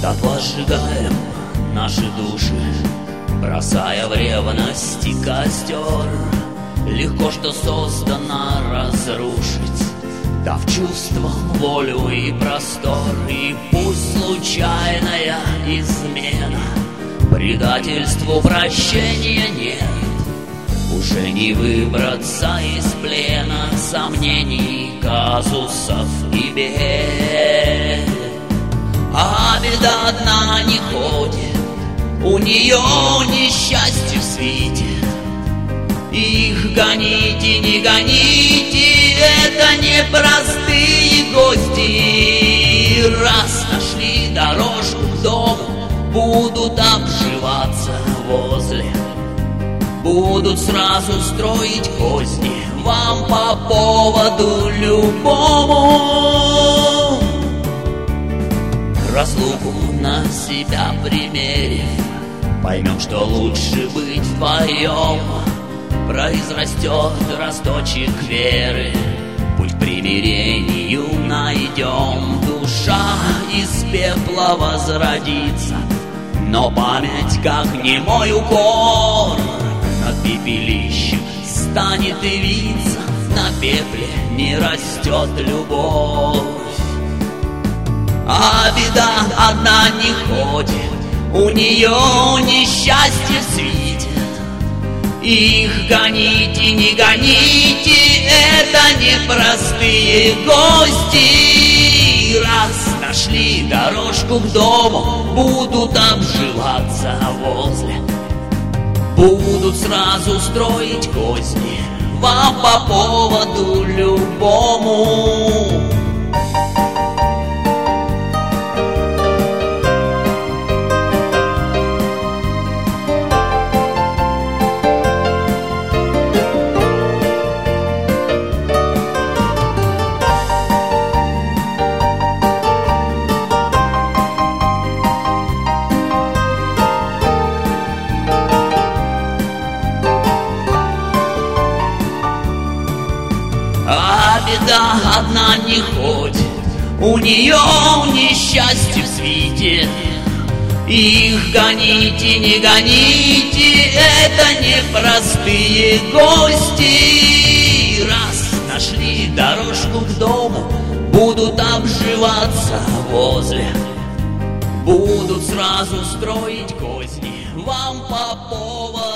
Дотла сжигаем наши души, бросая в ревности костер. Легко, что создано, разрушить, дав чувствам волю и простор. И пусть случайная измена предательству прощения нет, уже не выбраться из плена сомнений, казусов и бед. А беда одна не ходит, у нее несчастье светит. Их гоните, не гоните, это не простые гости. Раз нашли дорожку к дому, будут обживаться возле, будут сразу строить козни вам по поводу любому. Разлуку на себя примерив, поймем, что лучше быть вдвоем. Произрастет росточек веры, путь к примирению найдем. Душа из пепла возродится, но память, как немой укор, над пепелищем станет явиться. На пепле не растет любовь. А беда одна не ходит, у нее несчастье светит. Их гоните, не гоните, это не простые гости. Раз нашли дорожку к дому, будут обживаться возле, будут сразу строить козни вам по поводу любому. А беда одна не ходит, у нее несчастье в свите. Их гоните, не гоните, это не простые гости. Раз нашли дорожку к дому, будут обживаться возле, будут сразу строить козни вам по поводу